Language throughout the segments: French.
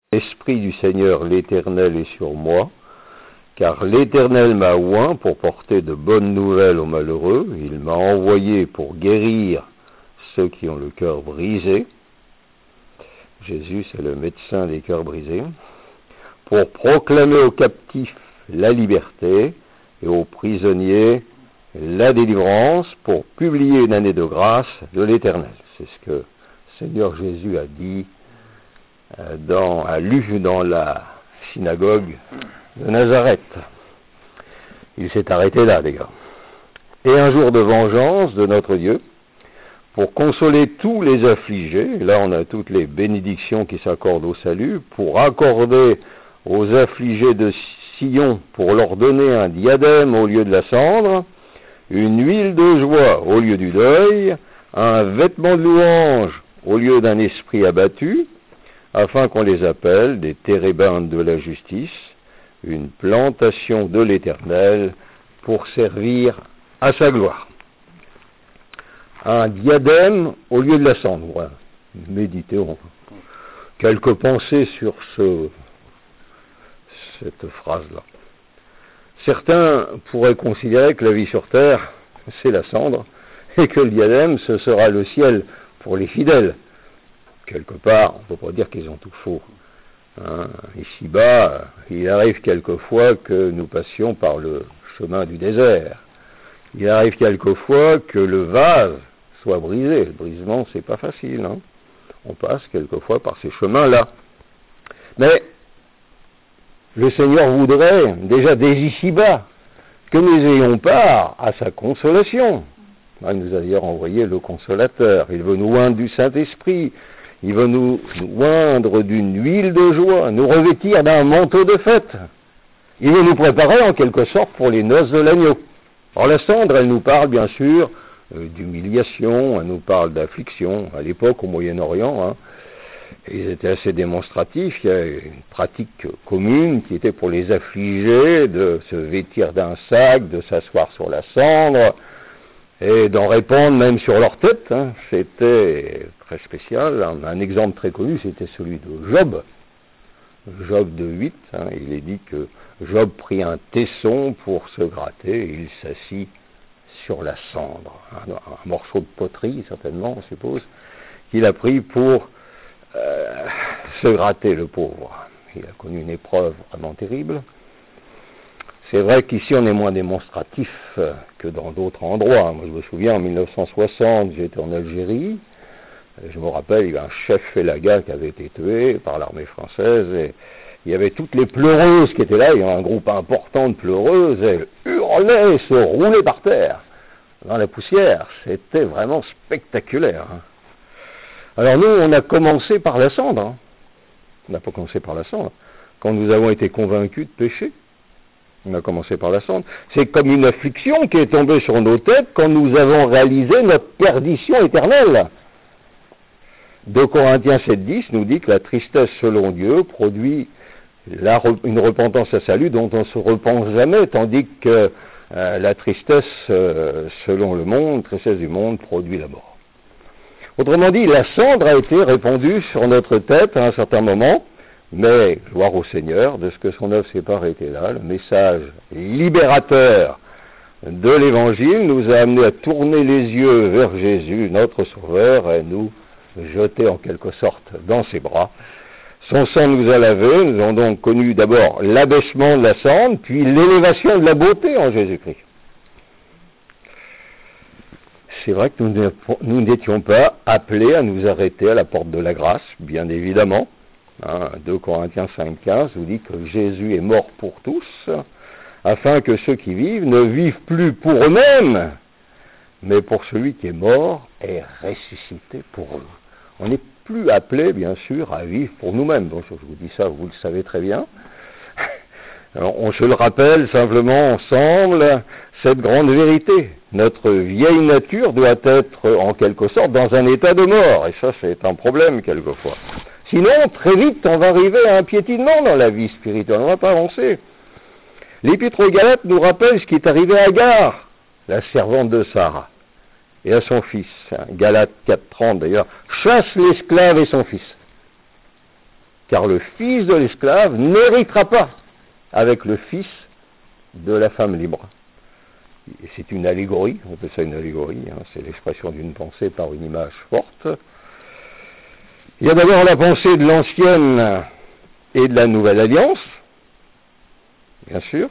L'Esprit du Seigneur l'Éternel est sur moi, car l'Éternel m'a oint pour porter de bonnes nouvelles aux malheureux. Il m'a envoyé pour guérir ceux qui ont le cœur brisé. Jésus, c'est le médecin des cœurs brisés. Pour proclamer aux captifs la liberté et aux prisonniers la délivrance, pour publier une année de grâce de l'Éternel. C'est ce que le Seigneur Jésus a dit, a lu dans la synagogue de Nazareth. Il s'est arrêté là, les gars. Et un jour de vengeance de notre Dieu, pour consoler tous les affligés, là on a toutes les bénédictions qui s'accordent au salut, pour accorder aux affligés de Sion, pour leur donner un diadème au lieu de la cendre, une huile de joie au lieu du deuil, un vêtement de louange au lieu d'un esprit abattu, afin qu'on les appelle des térébintes de la justice, une plantation de l'Éternel pour servir à sa gloire. Un diadème au lieu de la cendre. Voilà. Méditez quelques pensées sur cette phrase-là. Certains pourraient considérer que la vie sur terre, c'est la cendre, et que le diadème, ce sera le ciel pour les fidèles. Quelque part, on ne peut pas dire qu'ils ont tout faux. Ici-bas, il arrive quelquefois que nous passions par le chemin du désert. Il arrive quelquefois que le vase soit brisé. Le brisement, c'est pas facile. On passe quelquefois par ces chemins-là. Mais le Seigneur voudrait, déjà dès ici-bas, que nous ayons part à sa consolation. Il nous a d'ailleurs envoyé le Consolateur. Il veut nous oindre du Saint-Esprit. Il veut nous oindre d'une huile de joie, nous revêtir d'un manteau de fête. Il veut nous préparer en quelque sorte pour les noces de l'agneau. Alors la cendre, elle nous parle bien sûr d'humiliation, elle nous parle d'affliction. À l'époque, au Moyen-Orient, ils étaient assez démonstratifs. Il y a une pratique commune qui était pour les affligés de se vêtir d'un sac, de s'asseoir sur la cendre, et d'en répandre même sur leur tête. C'était très spécial. Un exemple très connu, c'était celui de Job. Job 2:8, il est dit que Job prit un tesson pour se gratter, et il s'assit sur la cendre. Un morceau de poterie, certainement, on suppose, qu'il a pris pour se gratter, le pauvre. Il a connu une épreuve vraiment terrible. C'est vrai qu'ici, on est moins démonstratif que dans d'autres endroits. Moi, je me souviens, en 1960, j'étais en Algérie. Je me rappelle, il y avait un chef Félaga qui avait été tué par l'armée française. Et il y avait toutes les pleureuses qui étaient là. Il y avait un groupe important de pleureuses. Elles hurlaient, se roulaient par terre, dans la poussière. C'était vraiment spectaculaire. Alors nous, on a commencé par la cendre. On n'a pas commencé par la cendre. Quand nous avons été convaincus de pécher, on a commencé par la cendre. C'est comme une affliction qui est tombée sur nos têtes quand nous avons réalisé notre perdition éternelle. 2 Corinthiens 7:10 nous dit que la tristesse selon Dieu produit une repentance à salut dont on ne se repent jamais, tandis que la tristesse selon le monde, tristesse du monde, produit la mort. Autrement dit, la cendre a été répandue sur notre tête à un certain moment, mais gloire au Seigneur, de ce que son œuvre s'est pas arrêtée là. Le message libérateur de l'Évangile nous a amené à tourner les yeux vers Jésus, notre Sauveur, et nous jeter en quelque sorte dans ses bras. Son sang nous a lavés, nous avons donc connu d'abord l'abaissement de la cendre, puis l'élévation de la beauté en Jésus-Christ. C'est vrai que nous n'étions pas appelés à nous arrêter à la porte de la grâce, bien évidemment. 2 Corinthiens 5:15 nous dit que Jésus est mort pour tous, afin que ceux qui vivent ne vivent plus pour eux-mêmes, mais pour celui qui est mort et ressuscité pour eux. On n'est plus appelé, bien sûr, à vivre pour nous-mêmes. Donc, je vous dis ça, vous le savez très bien. Alors, on se le rappelle simplement ensemble, cette grande vérité. Notre vieille nature doit être, en quelque sorte, dans un état de mort. Et ça, c'est un problème, quelquefois. Sinon, très vite, on va arriver à un piétinement dans la vie spirituelle. On ne va pas avancer. L'Épître aux Galates nous rappelle ce qui est arrivé à Agar, la servante de Sarah, et à son fils. Galates 4:30 d'ailleurs, chasse l'esclave et son fils. car le fils de l'esclave n'héritera pas avec le fils de la femme libre. Et c'est une allégorie, on appelle ça une allégorie, hein, c'est l'expression d'une pensée par une image forte. Il y a d'abord la pensée de l'ancienne et de la nouvelle alliance, bien sûr.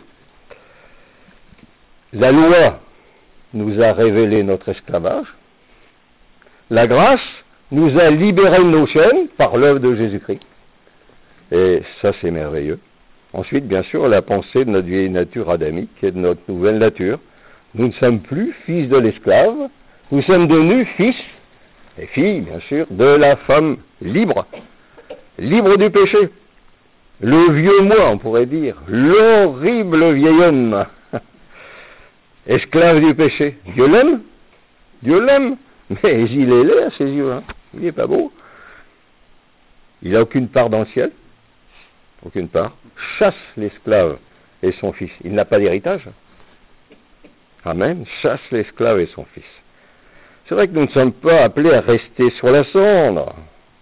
La loi nous a révélé notre esclavage. La grâce nous a libérés de nos chaînes par l'œuvre de Jésus-Christ. Et ça, c'est merveilleux. Ensuite, bien sûr, la pensée de notre vieille nature adamique et de notre nouvelle nature. Nous ne sommes plus fils de l'esclave, nous sommes devenus fils et filles, bien sûr, de la femme libre, libre du péché. Le vieux moi, on pourrait dire, l'horrible vieil homme, esclave du péché. Dieu l'aime, mais il est laid à ses yeux, hein. Il n'est pas beau. Il n'a aucune part dans le ciel, aucune part. Chasse l'esclave et son fils. Il n'a pas d'héritage. Amen. Chasse l'esclave et son fils. C'est vrai que nous ne sommes pas appelés à rester sur la cendre.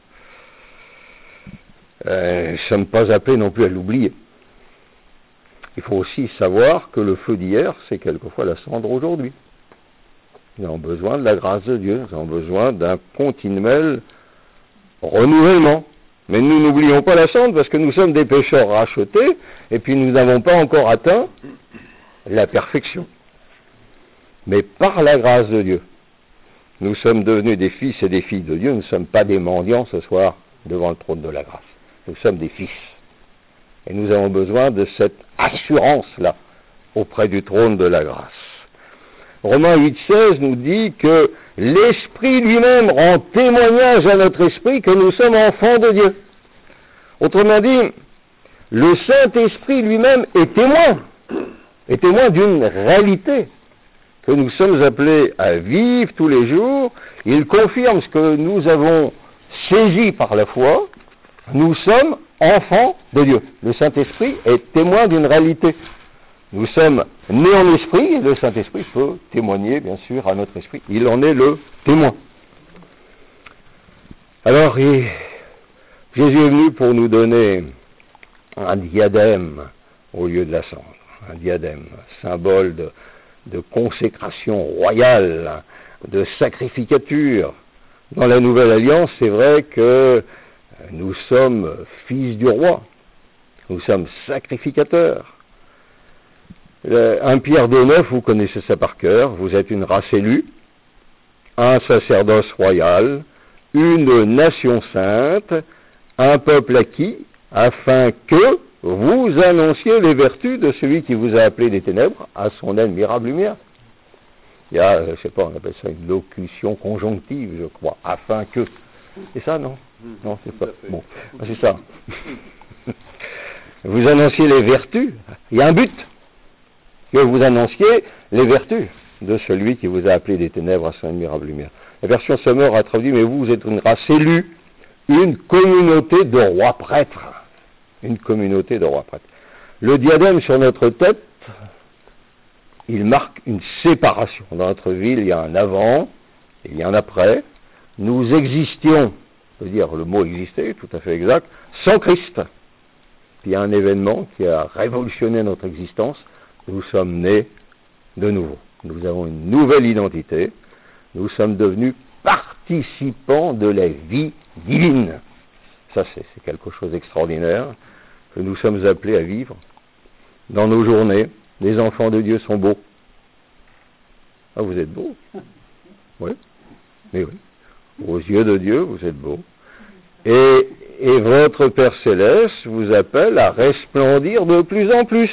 Nous ne sommes pas appelés non plus à l'oublier. Il faut aussi savoir que le feu d'hier, c'est quelquefois la cendre aujourd'hui. Nous avons besoin de la grâce de Dieu, nous avons besoin d'un continuel renouvellement. Mais nous n'oublions pas la cendre parce que nous sommes des pécheurs rachetés et puis nous n'avons pas encore atteint la perfection. Mais par la grâce de Dieu, nous sommes devenus des fils et des filles de Dieu. Nous ne sommes pas des mendiants ce soir devant le trône de la grâce. Nous sommes des fils. Et nous avons besoin de cette assurance-là auprès du trône de la grâce. Romains 8,16 nous dit que l'Esprit lui-même rend témoignage à notre esprit que nous sommes enfants de Dieu. Autrement dit, le Saint-Esprit lui-même est témoin d'une réalité que nous sommes appelés à vivre tous les jours. Il confirme ce que nous avons saisi par la foi. Nous sommes enfants de Dieu. Le Saint-Esprit est témoin d'une réalité. Nous sommes nés en esprit, et le Saint-Esprit peut témoigner, bien sûr, à notre esprit. Il en est le témoin. Alors, Jésus est venu pour nous donner un diadème au lieu de la cendre. Un diadème, symbole de consécration royale, de sacrificature. Dans la Nouvelle Alliance, c'est vrai que nous sommes fils du roi. Nous sommes sacrificateurs. 1 Pierre 2,9, vous connaissez ça par cœur, vous êtes une race élue, un sacerdoce royal, une nation sainte, un peuple acquis, afin que vous annonciez les vertus de celui qui vous a appelé des ténèbres à son admirable lumière. Il y a, je ne sais pas, on appelle ça une locution conjonctive, je crois, afin que. C'est ça, non? Non, c'est pas. Bon, c'est ça. Vous annonciez les vertus, il y a un but. Que vous annonciez les vertus de celui qui vous a appelé des ténèbres à son admirable lumière. La version Sommer a traduit, mais vous êtes une race élue, une communauté de rois prêtres. Une communauté de rois prêtres. Le diadème sur notre tête, il marque une séparation. Dans notre ville, il y a un avant, et il y a un après. Nous existions, on peut dire le mot exister, tout à fait exact, sans Christ. Puis il y a un événement qui a révolutionné notre existence. Nous sommes nés de nouveau. Nous avons une nouvelle identité. Nous sommes devenus participants de la vie divine. Ça, c'est quelque chose d'extraordinaire que nous sommes appelés à vivre. Dans nos journées, les enfants de Dieu sont beaux. Ah, vous êtes beaux? Oui. Mais oui. Aux yeux de Dieu, vous êtes beaux. Et votre Père Céleste vous appelle à resplendir de plus en plus.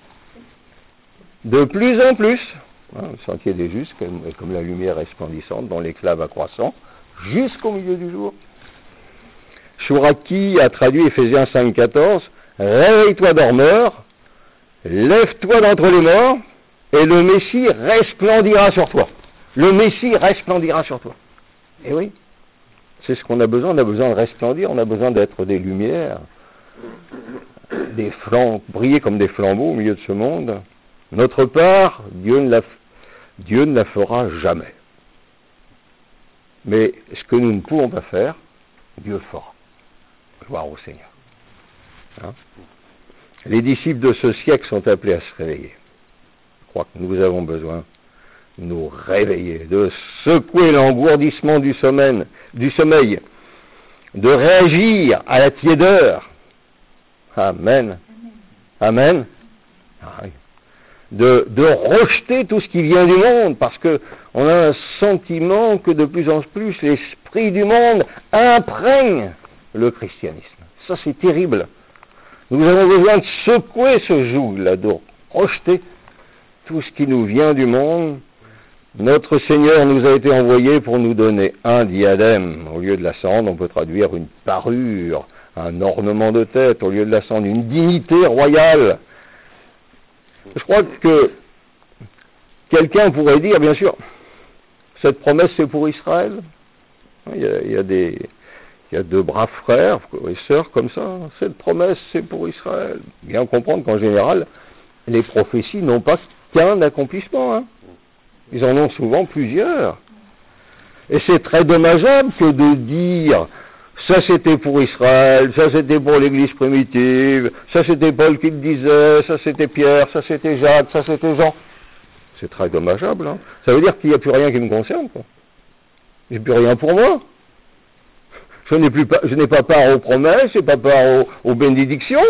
De plus en plus, le sentier des justes, comme la lumière resplendissante dans l'éclat va croissant, jusqu'au milieu du jour. Chouraki a traduit Éphésiens 5,14, réveille-toi dormeur, lève-toi d'entre les morts, et le Messie resplendira sur toi. Le Messie resplendira sur toi. Et oui, c'est ce qu'on a besoin de resplendir, on a besoin d'être des lumières, des flammes, briller comme des flambeaux au milieu de ce monde. Notre part, Dieu ne la fera jamais. Mais ce que nous ne pouvons pas faire, Dieu le fera. Gloire au Seigneur. hein. Les disciples de ce siècle sont appelés à se réveiller. Je crois que nous avons besoin de nous réveiller, de secouer l'engourdissement du sommeil, de réagir à la tiédeur. Amen. Amen. De rejeter tout ce qui vient du monde, parce que on a un sentiment que de plus en plus l'esprit du monde imprègne le christianisme. Ça, c'est terrible. Nous avons besoin de secouer ce joug-là, de rejeter tout ce qui nous vient du monde. Notre Seigneur nous a été envoyé pour nous donner un diadème. Au lieu de la cendre, on peut traduire une parure, un ornement de tête. Au lieu de la cendre, une dignité royale. Je crois que quelqu'un pourrait dire, bien sûr, cette promesse c'est pour Israël. Il y a de braves frères et sœurs comme ça. Cette promesse c'est pour Israël. Bien comprendre qu'en général, les prophéties n'ont pas qu'un accomplissement. Hein. Ils en ont souvent plusieurs. Et c'est très dommageable que de dire ça c'était pour Israël, ça c'était pour l'église primitive, ça c'était Paul qui le disait, ça c'était Pierre, ça c'était Jacques, ça c'était Jean. C'est très dommageable. Hein. Ça veut dire qu'il n'y a plus rien qui me concerne. Quoi. Il n'y a plus rien pour moi. Je n'ai pas part aux promesses, je n'ai pas part aux bénédictions.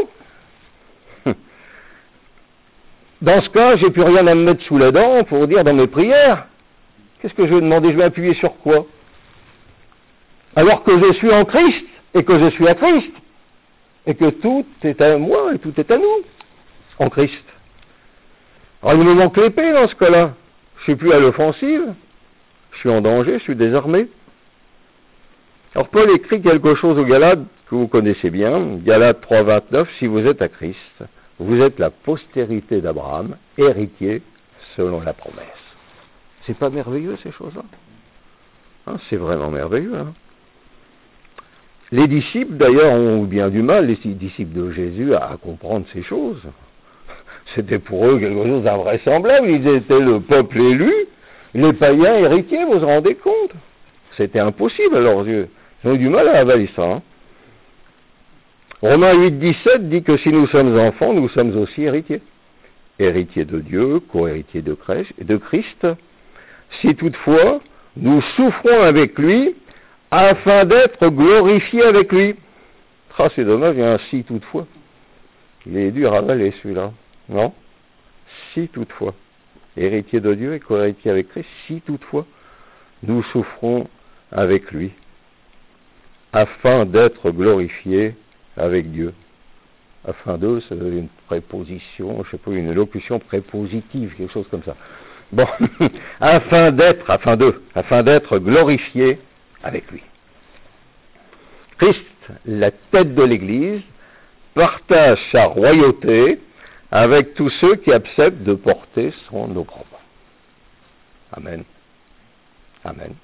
Dans ce cas, j'ai plus rien à me mettre sous la dent pour dire dans mes prières. Qu'est-ce que je vais demander? Je vais appuyer sur quoi? Alors que je suis en Christ, et que je suis à Christ, et que tout est à moi, et tout est à nous, en Christ. Alors il me manque l'épée dans ce cas-là. Je ne suis plus à l'offensive, je suis en danger, je suis désarmé. Alors Paul écrit quelque chose aux Galates que vous connaissez bien, Galates 3,29, si vous êtes à Christ, vous êtes la postérité d'Abraham, héritier selon la promesse. C'est pas merveilleux ces choses-là? Hein, c'est vraiment merveilleux. Hein. Les disciples, d'ailleurs, ont bien du mal, les disciples de Jésus, à comprendre ces choses. C'était pour eux quelque chose d'invraisemblable. Ils étaient le peuple élu, les païens héritiers, vous vous rendez compte? C'était impossible à leurs yeux. Ils ont eu du mal à avaler ça. Hein. Romains 8,17 dit que si nous sommes enfants, nous sommes aussi héritiers. Héritiers de Dieu, co-héritiers de Christ. Si toutefois, nous souffrons avec lui, afin d'être glorifiés avec lui. Ah, c'est dommage, il y a un si toutefois. Il est dur à avaler celui-là. Non? Si toutefois. Héritier de Dieu et co-héritier avec Christ, si toutefois, nous souffrons avec lui, afin d'être glorifiés avec Dieu. Afin d'eux, c'est une préposition, je sais pas, une locution prépositive, quelque chose comme ça. Bon, afin d'être glorifiés avec lui. Christ, la tête de l'Église, partage sa royauté avec tous ceux qui acceptent de porter son opprobre. Amen. Amen.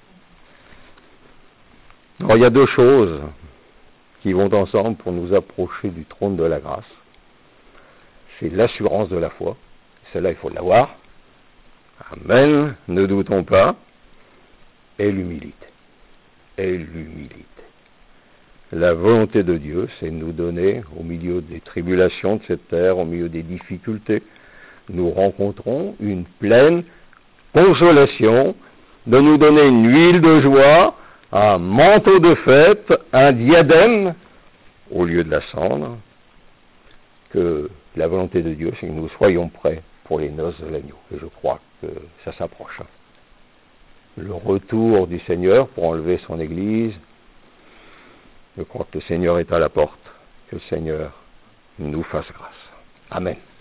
Alors, il y a deux choses qui vont ensemble pour nous approcher du trône de la grâce. C'est l'assurance de la foi. Celle-là, il faut l'avoir. Amen. Ne doutons pas. Et l'humilité. Et l'humilité. La volonté de Dieu, c'est de nous donner, au milieu des tribulations de cette terre, au milieu des difficultés, nous rencontrons une pleine consolation, de nous donner une huile de joie, un manteau de fête, un diadème, au lieu de la cendre, que la volonté de Dieu, c'est que nous soyons prêts pour les noces de l'agneau. Et je crois que ça s'approche. Le retour du Seigneur pour enlever son Église, je crois que le Seigneur est à la porte, que le Seigneur nous fasse grâce. Amen.